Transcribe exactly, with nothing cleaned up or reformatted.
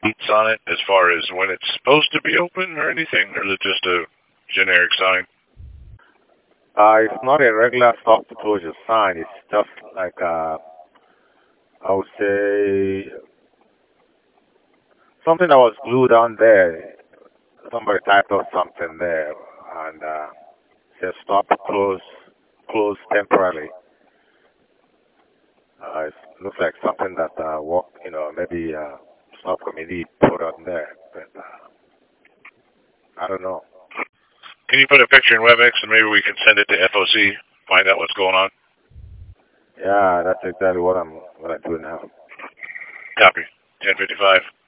dates on it as far as when it's supposed to be open or anything, or is it just a generic sign? Uh, it's not a regular stop to closure sign. It's just like uh, I would say something that was glued on there. Somebody typed up something there and uh, says stop, close, close temporarily. Uh, it looks like something that uh, work, you know, maybe uh, stop committee put on there, but uh, I don't know. Can you put a picture in WebEx and maybe we can send it to F O C, find out what's going on? Yeah, that's exactly what I'm what I do now. Copy. ten fifty-five.